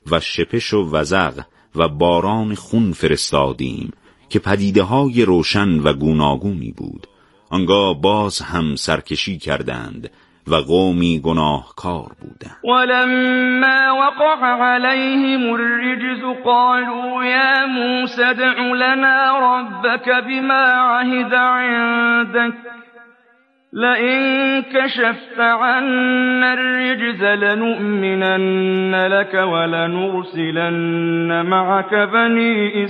و شپش و وزغ و باران خون فرستادیم که پدیده‌های روشن و گوناگونی بود. آنگاه باز هم سرکشی کردند و قومی گناهکار بودند. ولما وقع عليهم الرجز قالوا يا موسى ادع لنا ربك بما عهد عندك لئن كشفت عنا الرجز لنؤمنن لك ولنرسلن معك بني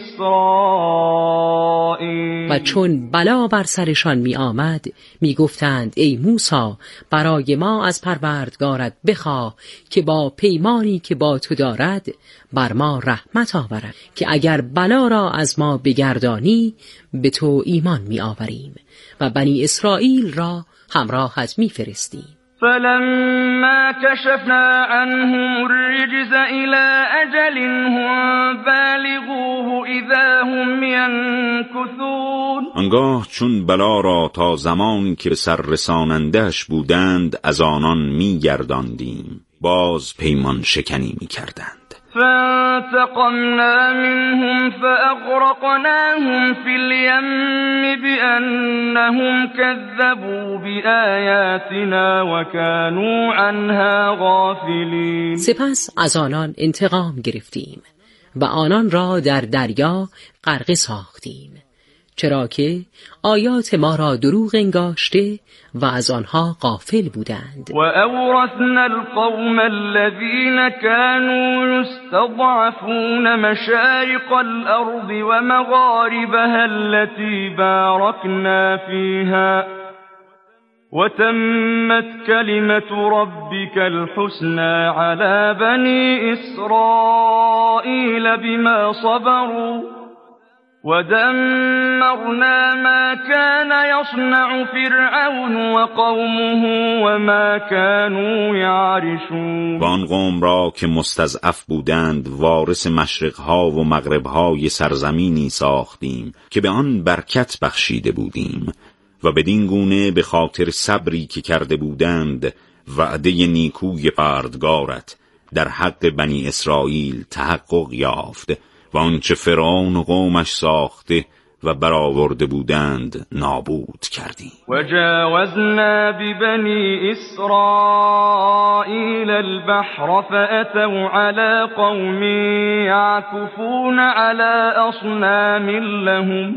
اسرائیل. و چون بلا بر سرشان می آمد می گفتند ای موسی برای ما از پروردگارت بخواه که با پیمانی که با تو دارد بر ما رحمت آورد که اگر بلا را از ما بگردانی به تو ایمان می آوریم و بنی اسرائیل را همراهت می فرستیم. فلما كشفنا عنهم الرجز إلى أجل هم بالغوه إذا هم ينكثون. آنگاه چون بلا را تا زمانی که سر رسانندش بودند از آنان می گرداندیم باز پیمان شکنی می کردند. فانتقمنا منهم فأغرقناهم في اليم بأنهم كذبوا بآياتنا وكانوا عنها غافلين. سپس از آنان انتقام گرفتیم و آنان را در دریا غرقه ساختیم چرا که آیات ما را دروغ انگاشته و از آنها غافل بودند. و اورثنا القوم الذين كانوا يستضعفون مشارق الارض ومغاربها التي باركنا فيها وتمت كلمة ربك الحسنى على بني إسرائيل بما صبروا ودمرنا ما كان يصنع فرعون وقومه وما كانوا يعرشون. و آن قوم را که مستضعف بودند وارث مشرقها و مغربهای سرزمینی ساختیم که به آن برکت بخشیده بودیم و بدین گونه به خاطر صبری که کرده بودند وعده نیکوی پروردگارت در حق بنی اسرائیل تحقق یافت و آنچه فرعون و قومش ساخته و برآورده بودند نابود کردیم. و جاوزنا ببنی اسرائیل البحر فأتوا على قوم يعكفون على أصنام لهم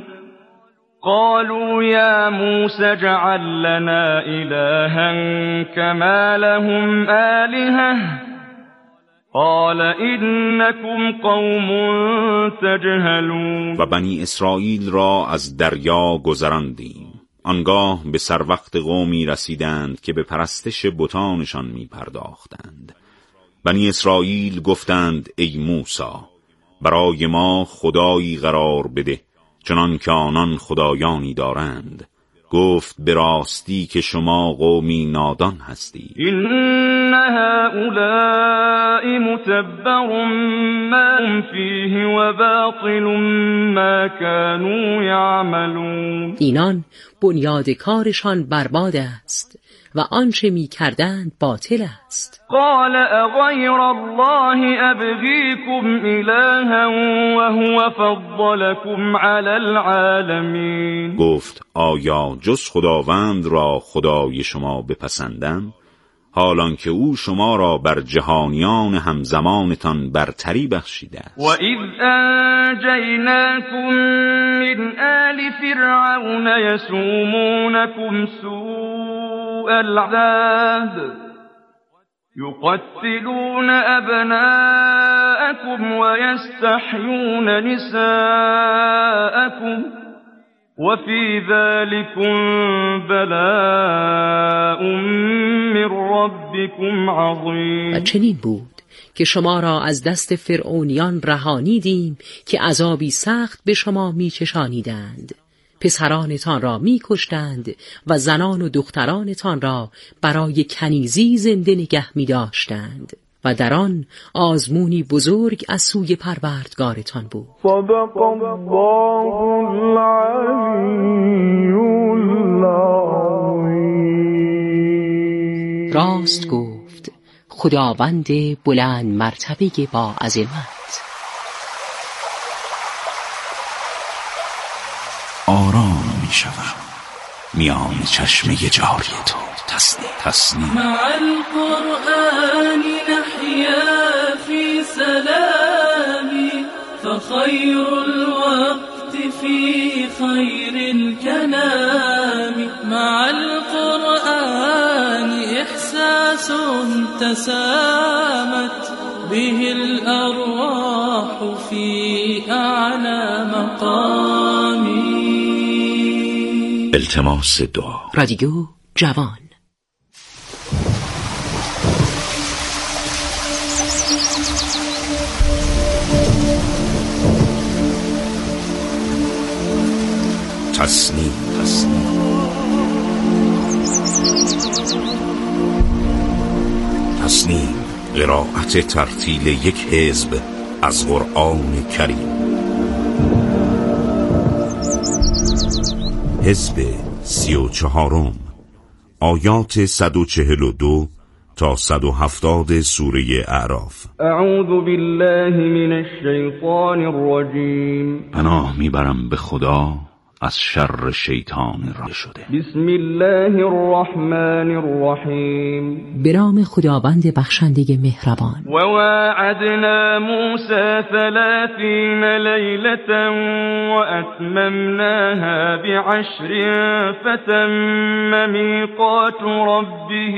قالوا يا موسى اجعل لنا إلها كما لهم آلهة قال إنكم قوم تجهلون. و بنی اسرائیل را از دریا گذراندیم. آنگاه به سر وقت قومی رسیدند که به پرستش بتانشان می پرداختند. بنی اسرائیل گفتند ای موسی برای ما خدایی قرار بده چنان که آنان خدایانی دارند. گفت به راستی که شما قومی نادان هستید. این هؤلاء متبر ما هم فیه و باطل ما كانوا یعملون. اینان بنیاد کارشان برباد است و آنچه می کردند باطل است. قال اغیر الله ابغیکم الها وهو فضلکم علی العالمین. گفت آیا جز خداوند را خدای شما بپسندم حالان که او شما را بر جهانیان همزمانتان برتری بخشیده است. و اذ انجیناکم من آل فرعون یسومونکم سوء العذاب يقتلون أبناءكم ويستحيون نساءكم وفي ذلكم بلاء من ربكم عظيم. و چنین بود که شما را از دست فرعونیان رهانیدیم که عذابی سخت به شما میچشانیدند. پسرانتان را می‌کشتند و زنان و دخترانتان را برای کنیزی زنده نگه می‌داشتند و در آن آزمونی بزرگ از سوی پروردگارتان بود. صدق الله العلی العظیم. راست گفت خداوند بلند مرتبه با عظمت. آرام می شوم میان چشمه جاری تو. تسنیم مع القرآن نحيا في سلام فخير الوقت في خير الكلام مع القرآن إحساس تسامت به الأرواح في أعلى مقام. التماس دعا. رادیو جوان. تسنیم قرائت ترتیل یک حزب از قرآن کریم. حزب 34 آیات 142 تا 170 سوره اعراف. اعوذ بالله من الشیطان الرجیم. پناه میبرم به خدا از شر شیطان راه شده. بسم الله الرحمن الرحیم. به نام خداوند بخشنده مهربان. و وعدنا موسی 30 لیلة و اتممناها ب10 فتم میقات ربه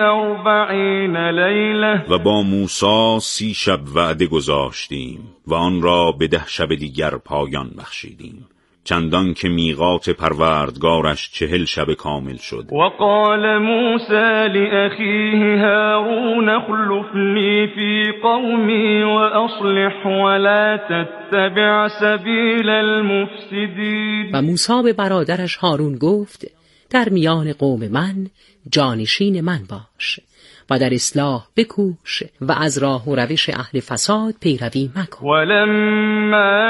40 لیلة. و با موسی 30 شب وعده گذاشتیم و آن را به 10 شب دیگر پایان بخشیدیم، چندان که میقات پروردگارش 40 شب کامل شد. و قال موسی لأخیه هارون اخلفنی فی قومی و اصلح ولا تتبع سبیل المفسدین. و موسی به برادرش هارون گفت در میان قوم من جانشین من باش و در اصلاح بکوش و از راه و روش اهل فساد پیروی مکن. ولما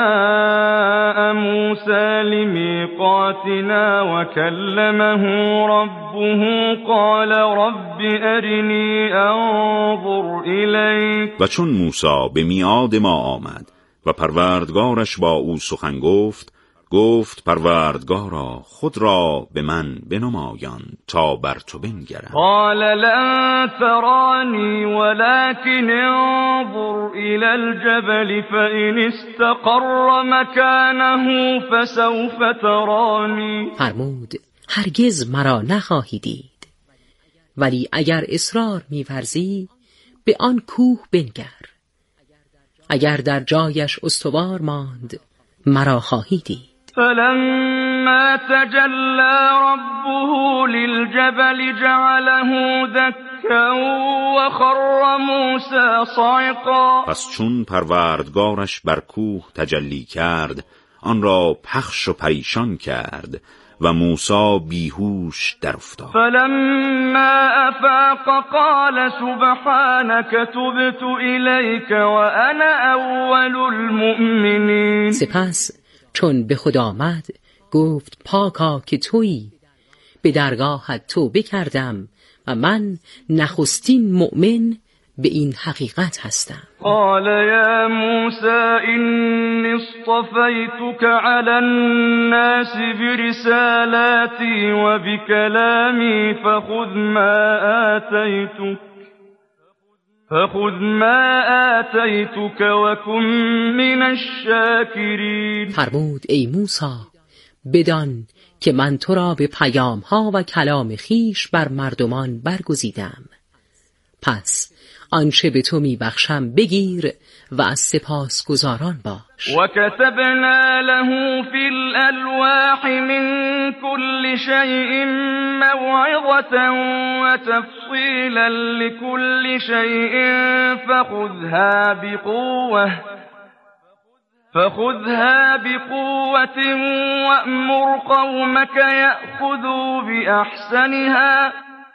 جاء موسی لمیقاتنا و کلمه ربه قال رب ارنی انظر الیک. و چون موسی به میعاد ما آمد و پروردگارش با او سخن گفت پروردگارا خود را به من بنمایان تا بر تو بنگرم. قال لن ترانی ولكن انظر الى الجبل فإن استقر مكانه فسوف ترانی. فرمود هرگز مرا نخواهی دید، ولی اگر اصرار می‌ورزی به آن کوه بنگر، اگر در جایش استوار ماند مرا خواهی دید. فلما تجلى ربه للجبل جعله دكا وخر موسى صعقا. پس چون پروردگارش بر کوه تجلی کرد آن را پخش و پریشان کرد و موسی بیهوش در افتاد. فلما افاق قال سبحانك تبت الیک و انا اول المؤمنین. سپس چون به خود آمد گفت پاکا که تویی، به درگاهت توبه کردم و من نخستین مؤمن به این حقیقت هستم. قال یا موسی انی اصطفیتک علی الناس برسالاتی و بکلامی فخذ ما آتیتک و کن من الشاکرین. فرمود ای موسی بدان که من تو را به پیام‌ها و کلام خیش بر مردمان برگزیدم، پس آنچه به تو میبخشم بگیر و از سپاسگزاران باش. و کتبنا له فی الالواح من كل شیء موعظة و تفصیلا لكل شیء فخذها بقوة وأمر قومك يأخذوا بأحسنها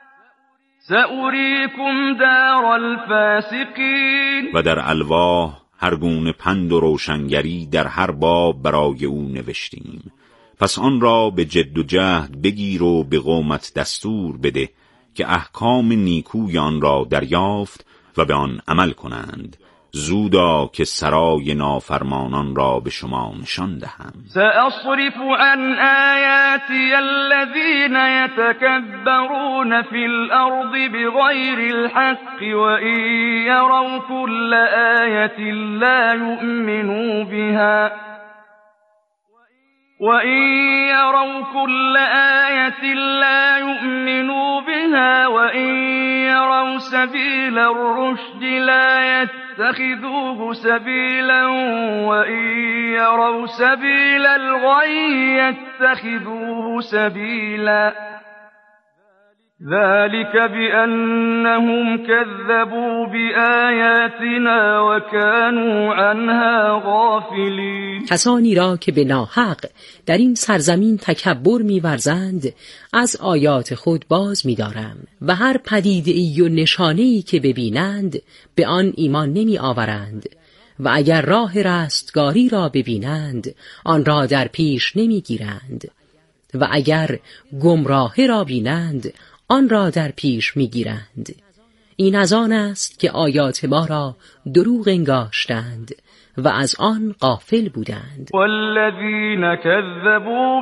سأریکم دار الفاسقین. و در الواح هر گونه پند و روشنگری در هر باب برای او نوشتیم، پس آن را به جد و جهد بگیر و به قومت دستور بده که احکام نیکوی آن را دریافت و به آن عمل کنند. زودا که سرای نافرمانان را به شما نشان دهم. سأصرف عن آیاتی الذین یتکبرون فی الارض بغیر الحق وإن یروا كل آیة لا یؤمنوا بها وإن يروا كل آية لا يؤمنوا بها وإن يروا سبيل الرشد لا يتخذوه سبيلا وإن يروا سبيل الغي يتخذوه سبيلا ذلك بأنهم كذبوا بآياتنا وكانوا عنها غافلين. کسانی را که به ناحق در این سرزمین تکبر می‌ورزند از آیات خود باز می‌دارم و هر پدیده‌ای و نشانه‌ای که ببینند به آن ایمان نمی‌آورند و اگر راه رستگاری را ببینند آن را در پیش نمی‌گیرند و اگر گمراهی را بینند آن را در پیش می‌گیرند. این از آن است که آیات ما را دروغ انگاشتند و از آن غافل بودند. والذین كذبوا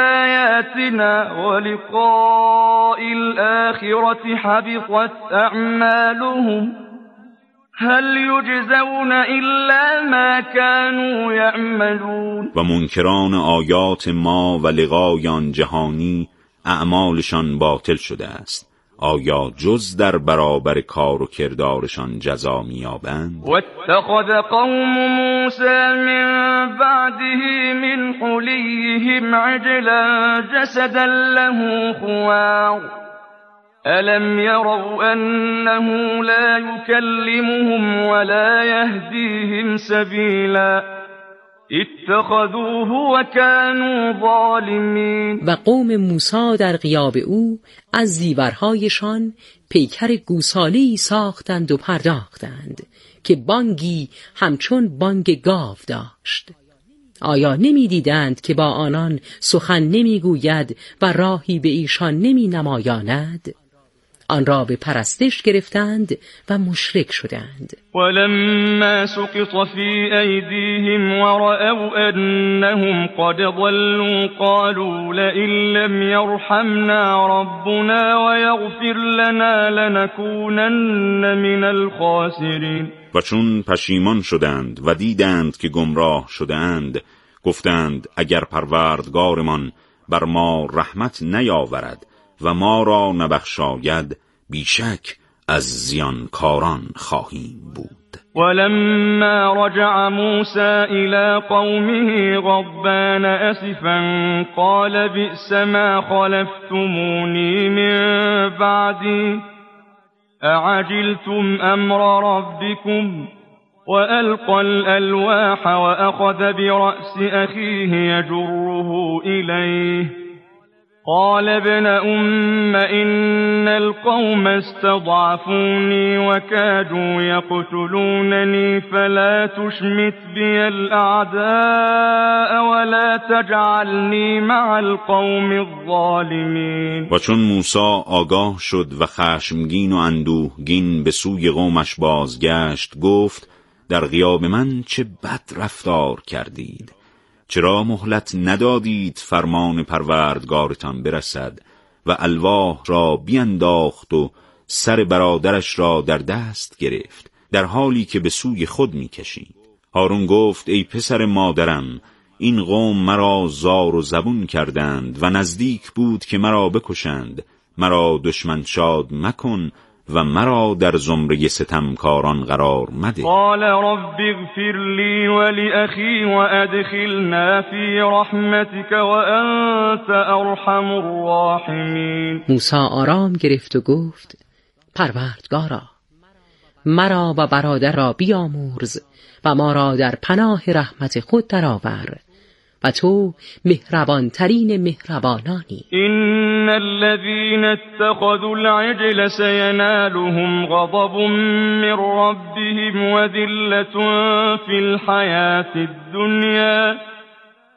بآیاتنا ولقاء الآخرة حبطت اعمالهم هل یجزون الا ما كانوا یعملون. و منکران آیات ما و لقای آن جهانی اعمالشان باطل شده است. آیا جز در برابر کار و کردارشان جزا می‌یابند؟ واتخذ قوم موسی من بعده من حلیهم عجلا جسدا له خوار الم يروا انه لا يكلمهم ولا يهديهم سبيلا اتخذوه وكانوا ظالمین. و قوم موسی در غیاب او از زیورهایشان پیکر گوساله‌ای ساختند و پرداختند که بانگی همچون بانگ گاو داشت. آیا نمی دیدند که با آنان سخن نمی گوید و راهی به ایشان نمی نمایاند؟ آن را به پرستش گرفتند و مشرک شدند. ولما سقط في أيديهم ورأوا أنهم قد ضلوا قالوا لئن لم يرحمنا ربنا ويغفر لنا لنكونن من الخاسرين. و چون پشیمان شدند و دیدند که گمراه شدند گفتند اگر پروردگارمان بر ما رحمت نیاورد و ما را نبخشاید بیشک از زیانکاران خواهیم بود. ولما رجع موسى إلى قومه غضبان أسفا قال بئس ما خلفتموني من بعدي أعجلتم أمر ربكم وألقى الألواح وأخذ برأس أخيه يجره إليه قال ابن أم إن القوم استضعفوني وكادوا يقتلونني فلا تشمت بي الأعداء ولا تجعلني مع القوم الظالمين. و چون موسی آگاه شد و خشمگین و اندوهگین به سوی قومش بازگشت گفت در غیاب من چه بد رفتار کردید. چرا مهلت ندادید فرمان پروردگارتان برسد و الواح را بینداخت و سر برادرش را در دست گرفت در حالی که به سوی خود می‌کشید. هارون گفت ای پسر مادرم این قوم مرا زار و زبون کردند و نزدیک بود که مرا بکشند. مرا دشمن شاد مکن و مرا در زمره ستمکاران قرار مده. قال رب اغفر لی ولأخی وادخلنا فی رحمتك وانت ارحم الراحمین. موسی آرام گرفت و گفت پروردگارا مرا و برادر را بیامرز و ما را در پناه رحمت خود درآور و تو مهربان ترین مهربانانی. ان الذين اتخذوا العجل سينالهم غضب من ربهم وذلة في الحياة الدنيا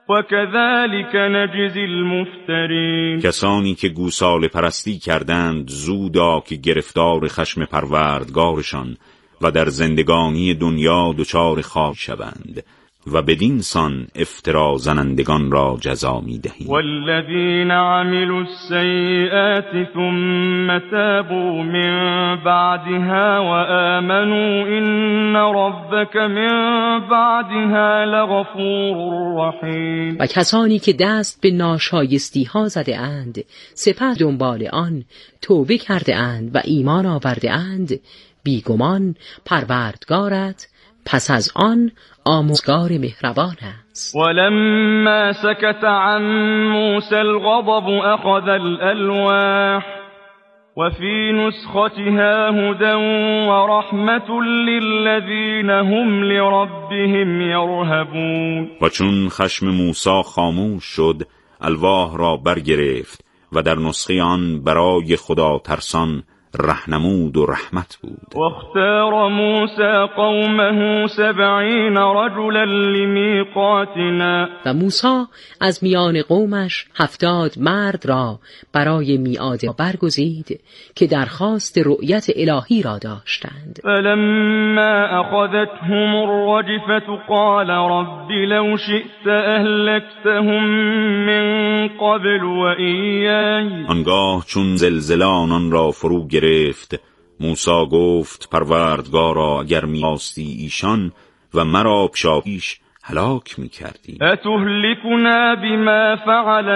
وكذلك نجزی المفترین. کسانی که گوساله پرستی کردند زودا که گرفتار خشم پروردگارشان و در زندگانی دنیا دچار خاک شوند و بدین سان افترا زنندگان را جزا می دهیم. والذین عملوا السیئات ثم تابوا من بعدها وآمنوا ان ربک من بعدها لغفور رحیم. و کسانی که دست به ناشایستی ها زده اند سپس دنبال آن توبه کرده اند و ایمان آورده اند، بیگمان پروردگارت پس از آن آمرزگار مهربان است. ولما سکت عن موسی الغضب اخذ الالواح وفي نسختها هدى ورحمة للذین هم لربهم یرهبون. و چون خشم موسی خاموش شد الواح را برگرفت و در نسخه آن برای خدا ترسان رهنمود و رحمت بود. واختار موسی قومه 70 رجلا لمیقاتنا. و موسی از میان قومش 70 مرد را برای میعاد برگزید که درخواست رؤیت الهی را داشتند. فلما اخذتهم الرجفة قال رب لو شئت اهلكتهم من قبل وإیای. آنگاه چون زلزله آنان را فرو گرفت موسی گفت پروردگارا اگر می‌خواستی ایشان و مرا پیشاپیش هلاک می‌کردی. اتهلكنا بما فعل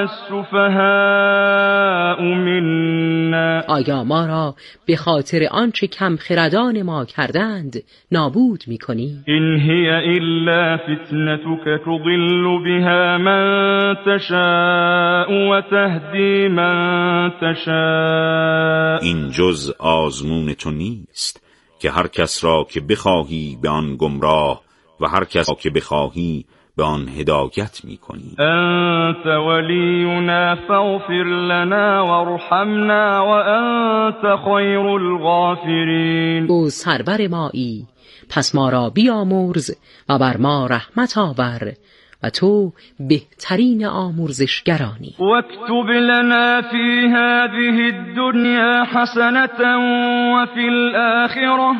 السفهاء منا. آیا ما را به خاطر آنچه کم خردان ما کردند نابود می‌کنی؟ این هی الا فتنتك تضل بها من تشاء و تهدی من تشاء. این جز آزمون تو نیست که هر کس را که بخواهی به آن گمراه و هر کس را که بخواهی به آن هدایت می‌کنی. انت ولینا فاغفر لنا وارحمنا وانت خیر الغافرین. تو سرور مایی پس ما را بیامرز و بر ما رحمت آور و تو بهترین آمرزشگرانی. واکتب لنا فی هذه الدنیا حسنة وفی الآخرة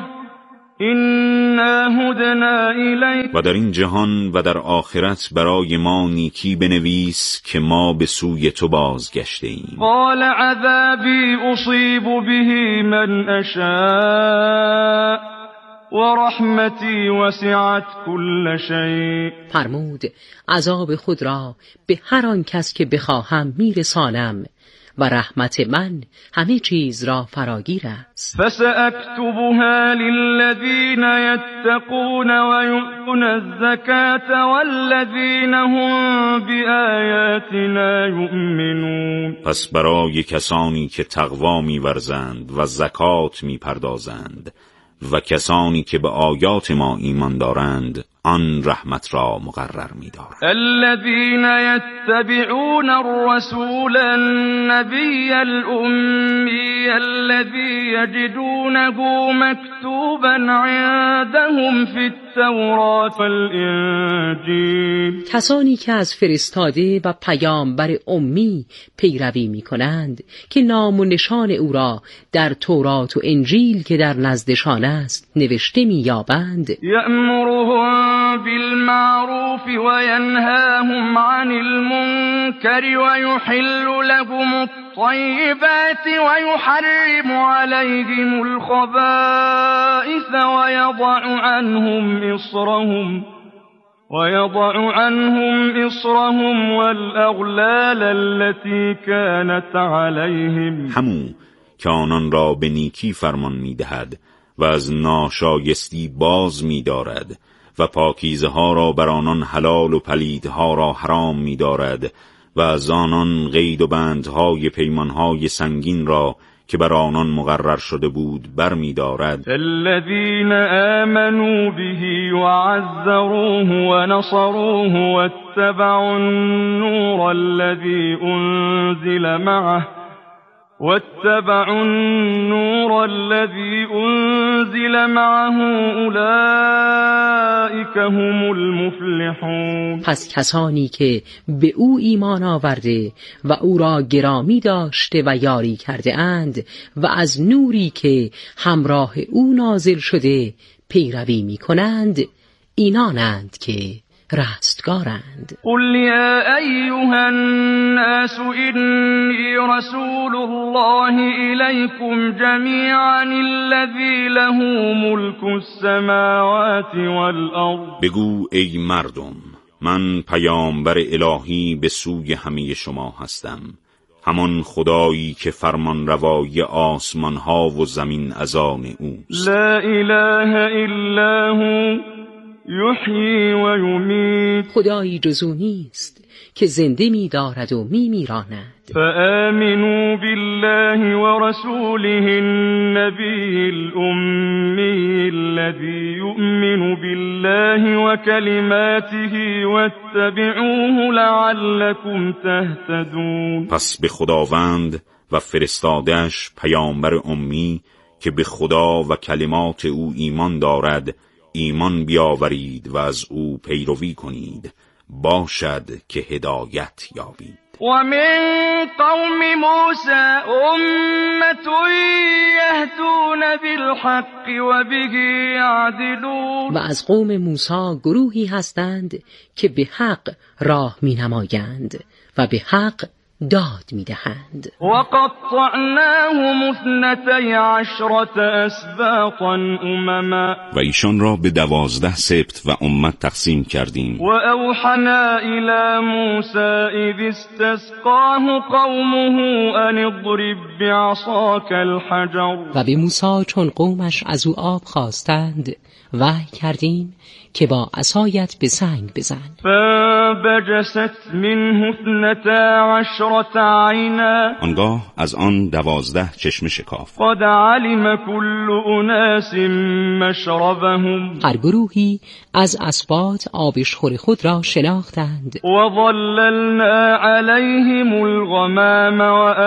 إنا هدنا الیک. و در این جهان و در آخرت برای ما نیکی بنویس که ما به سوی تو بازگشته ایم. قال عذابی اصیب به من اشاء ورحمتی وسعت كل شیء. فرمود عذاب خود را به هر آن کس که بخواهم میرسانم و رحمت من همه چیز را فراگیر است. فسأكتبها للذین یتقون ویؤتون الزکاة والذین هم بآیاتنا یؤمنون. پس برای کسانی که تقوا می‌ورزند و زکات می‌پردازند و کسانی که به آیات ما ایمان دارند آن رحمت را مقرر می‌دارد. الذين يتبعون الرسول النبي الأمي الذي يجدونه مكتوبا عندهم في التوراة والإنجيل. کسانی که از فرستاده و پیامبر امی پیروی می‌کنند که نام و نشان او را در تورات و انجیل که در نزدشان است نوشته می‌یابند. یأمرهم بالمعروف وینهاهم عن المنکر ویحل لهم الطیبات ویحرم علیهم الخبائث ويضع عنهم إصرهم والأغلال التي كانت عليهم. همون که آنان را به نیکی فرمان می‌دهد و از ناشایستی باز می‌دارد و پاکیزه ها را بر آنان حلال و پلیدها را حرام می‌دارد و از آنان قید و بندهای پیمانهای سنگین را که بر آنان مقرر شده بود بر می‌دارد. الذين آمنوا به وعزروه ونصروه واتبعوا النور الذي أنزل معه واتبعوا النور الذي أنزل معه أولئك هم المفلحون. پس کسانی که به او ایمان آورده و او را گرامی داشته و یاری کرده اند و از نوری که همراه او نازل شده پیروی می کنند، اینانند که رستگارند. قل یا ایها الناس انی رسول الله الیکم جمیعا الذی له ملک السماوات والارض. بگو ای مردم، من پیامبر الهی به سوی همه شما هستم، همان خدایی که فرمان روای آسمان ها و زمین از آن اوست. لا اله الا هو یحیی و یمیت. خدایی جز او نیست که زنده می دارد و می میراند. فآمنوا بالله ورسوله النبي الأمي الذي يؤمن بالله وكلماته واتبعوه لعلكم تهتدون. پس به خداوند و فرستاده‌اش پیامبر امی که به خدا و کلمات او ایمان دارد ایمان بیاورید و از او پیروی کنید، باشد که هدایت یابید. ومن قوم موسى أمة يهدون بالحق وبه يعدلون. و از قوم موسی گروهی هستند که به حق راه می نمایند و به حق داد می دهند. وقطعناهم 12 اسباطا امما. و ایشان را به 12 سبط و امت تقسیم کردیم. و اوحنا الی موسی اذ استسقاه قومه ان اضرب بعصاک الحجر. و به موسی چون قومش از او آب خواستند وحی کردیم که با عصایت به سنگ بزن. فانبجست منه 12 عینا. آنگاه از آن 12 چشمه شکافت. قد علم كل اناس مشربهم. هر گروهی از اسباط آبشخور خود را شناختند. وظللنا عليهم الغمام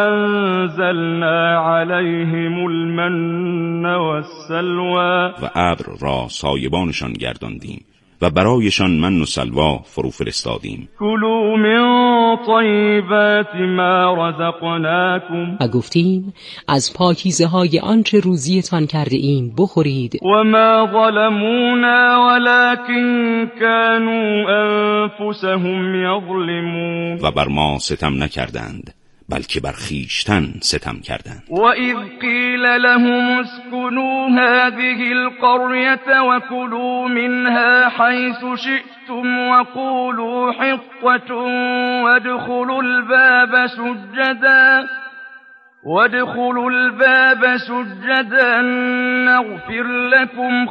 وانزلنا عليهم المن والسلوى. و ابر را سایبانشان گرداندیم و برایشان من و سلوا فرو فرستادیم. کلوا من طیبات ما رزقناکم. و گفتیم از پاکیزه های آنچه روزیتان کرده ایم بخورید. و ما ظلمونا ولكن كانوا انفسهم یظلمون. و بر ما ستم نکردند بلکه بر خویشتن ستم کردند. و اذ قیل لهم اسکنوا هذه القرية وكلوا منها حيث شئتم وقولوا حطة وادخلوا الباب سجدا نغفر لكم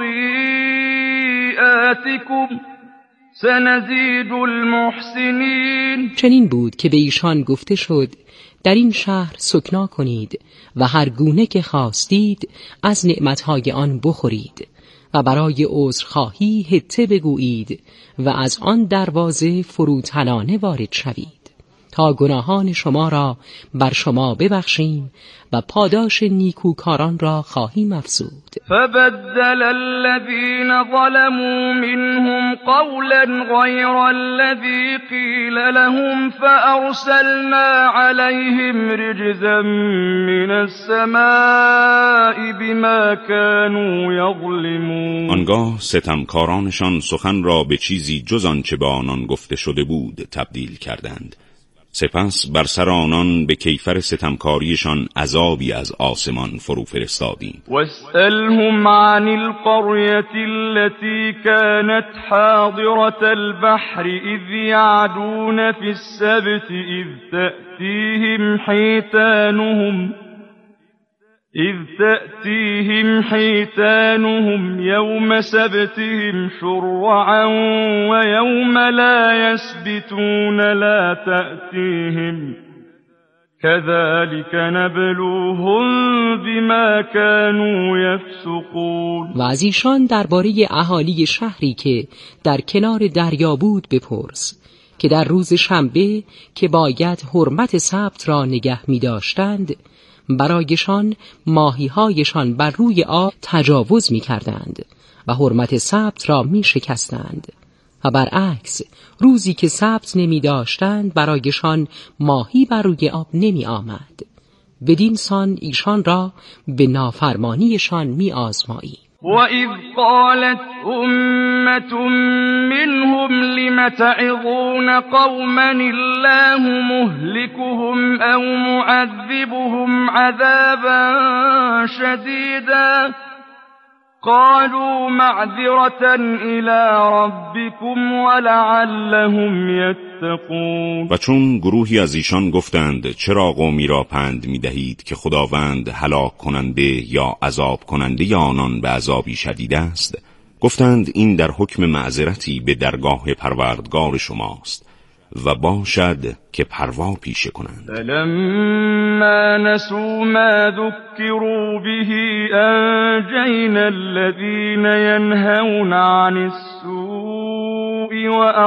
خطيئاتكم سنزید المحسنین. چنین بود که به ایشان گفته شد در این شهر سکنا کنید و هر گونه که خواستید از نعمتهای آن بخورید و برای عذرخواهی حطه بگویید و از آن دروازه فروتنانه وارد شوید تا گناهان شما را بر شما ببخشیم و پاداش نیکوکاران را خواهیم افزود. فبدل الذين ظلموا منهم قولا غير الذي قيل لهم فأرسلنا عليهم رجزا من السماء بما كانوا يظلمون. آنگاه ستمکارانشان سخن را به چیزی جز آنچه به آنان گفته شده بود تبدیل کردند. سپس بر سر آنان به کیفر ستمکاریشان عذابی از آسمان فرو فرستادیم. واسألهم عن القرية التي كانت حاضرة البحر إذ يعدون في السبت إذ تأتيهم حيتانهم يوم سبتهم شرعا ويوم لا يسبتون لا تأتيهم كذلك نبلوهم بما كانوا يفسقون. و از ایشان درباره اهالی شهری که در کنار دریا بود بپرس که در روز شنبه که باید حرمت سبت را نگه می داشتند برایشان ماهی‌هایشان بر روی آب تجاوز می‌کردند و حرمت سبت را می‌شکستند و برعکس روزی که سبت نمی‌داشتند برایشان ماهی بر روی آب نمی‌آمد. بدین سان ایشان را به نافرمانیشان می‌آزمایی. وَإِذْ قَالَتْ أُمَّةٌ مِّنْهُمْ لِمَ تَعِظُونَ قَوْمًا اللَّهُ مُهْلِكُهُمْ أَوْ مُعَذِّبُهُمْ عَذَابًا شَدِيدًا قَالُوا مَعْذِرَةً إِلَىٰ رَبِّكُمْ وَلَعَلَّهُمْ يَتَّقُونَ. و چون گروهی از ایشان گفتند چرا قومی را پند می‌دهید که خداوند هلاک کننده یا عذاب کننده آنان به عذابی شدید است، گفتند این در حکم معذرتی به درگاه پروردگار شماست و باشد که پروا پیشه کنند. فلما نسوا ما ذكروا به انجینا الذین ینهون عن السوء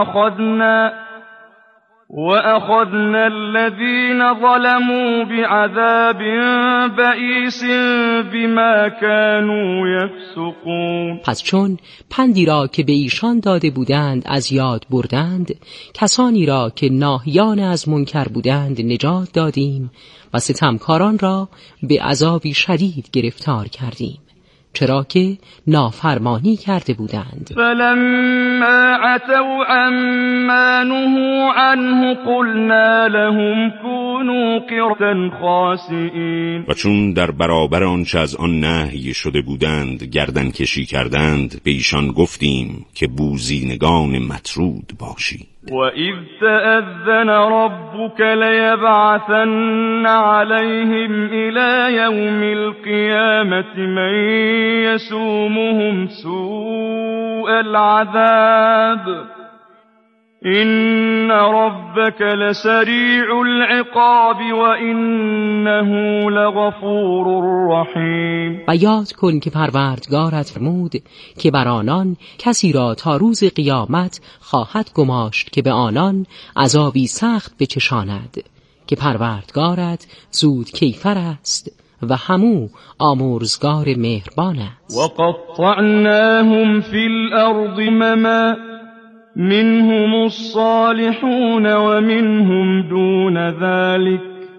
وأخذنا الذين ظلموا بعذاب بئیس بما كانوا یفسقون. پس چون پندی را که به ایشان داده بودند از یاد بردند، کسانی را که ناهیان از منکر بودند نجات دادیم و ستمکاران را به عذابی شدید گرفتار کردیم، چرا که نافرمانی کرده بودند. فلما عتوا عما نهوا عنه قلنا لهم كونوا قردة خاسئین. و چون در برابر آنچه از آن نهی شده بودند گردن کشی کردند، به ایشان گفتیم که بوزینگان مطرود باشید. وَإِذْ تَأَذَّنَ رَبُّكَ لَيَبْعَثَنَّ عَلَيْهِمْ إِلَى يَوْمِ الْقِيَامَةِ مَن يَسُومُهُمْ سُوءَ الْعَذَابِ إِنَّ رَبَّكَ لَسَرِيعُ الْعِقَابِ وَإِنَّهُ لَغَفُورٌ رَحِيمٌ. و یاد کن که پروردگارت فرمود که بر آنان کسی را تا روز قیامت خواهد گماشت که به آنان عذابی سخت بچشاند، که پروردگارت زود کیفر است و همو آمرزگار مهربان است. وَقَطَّعْنَاهُمْ فِي الْأَرْضِ مَمًا منهم الصالحون ومنهم دون ذلك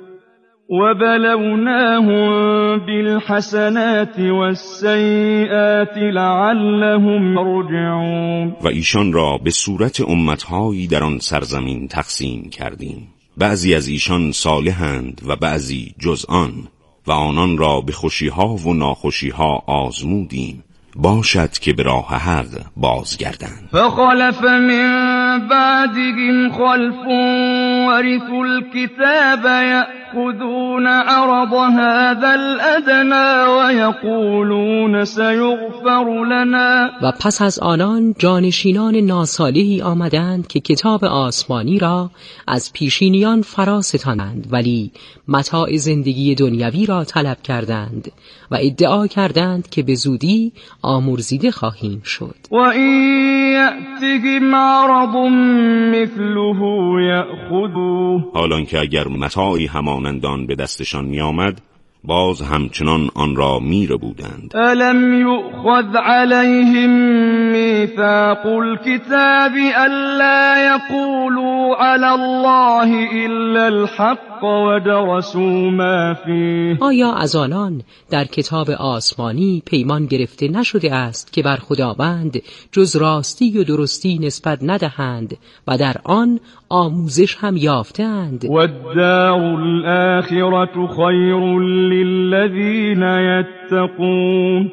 وبلوناهم بالحسنات والسيئات لعلهم يرجعون. و ایشان را به صورت امتهایی در آن سرزمین تقسیم کردیم، بعضی از ایشان صالحند و بعضی جز آن، و آنان را به خوشیها و ناخوشیها آزمودیم، باشد که به راه حق بازگردند. فخلف من بعدهم خلف ورثوا الكتاب يأخذون عرض هذا الأدنى ويقولون سيغفر لنا. و پس از آنان جانشینان ناصالحی آمدند که کتاب آسمانی را از پیشینیان فرا ستانند، ولی متاع زندگی دنیوی را طلب کردند و ادعا کردند که به زودی آمرزیده خواهیم شد. و این یأتهم عرض مثله یأخذوه. حالان که اگر متاعی همانندان به دستشان می آمد باز همچنان آن را میره بودند. الم یؤخذ علیهم میثاق الكتاب الا یقولوا علی الله الا الحق ودرسوا ما فیه. آیا از آنان در کتاب آسمانی پیمان گرفته نشده است که بر خداوند جز راستی و درستی نسبت ندهند و در آن آموزش هم یافتند؟ والدار الآخرة خیر للذین یتقون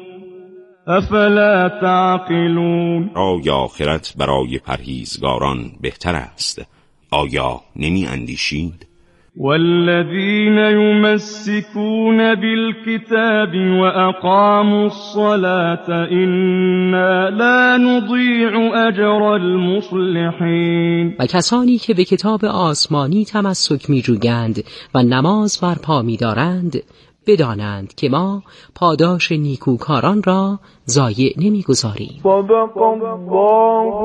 افلا تعقلون. رای آخرت برای پرهیزگاران بهتر است، آیا نمی اندیشید؟ والذین یمسکون بالکتاب واقاموا الصلاة انا لا نضیع اجر المصلحین. و کسانی که به کتاب آسمانی تمسک می‌جویند و نماز برپا می‌دارند بدانند که ما پاداش نیکوکاران را ضایع نمی‌گذاریم. صدق الله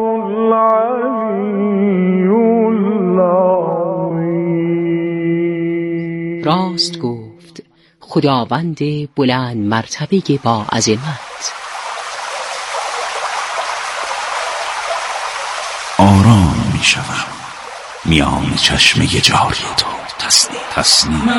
العلی العظیم. راست گفت خداوند بلند مرتبه با عظمت. آرام می شوم میان چشمه جاری تو. تسنیم